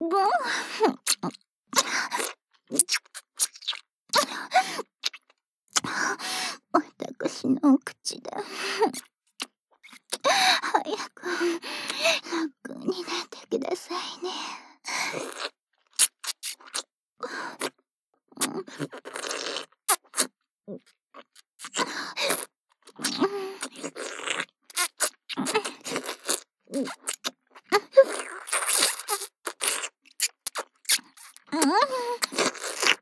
私のお口だ。早く楽になってくださいね。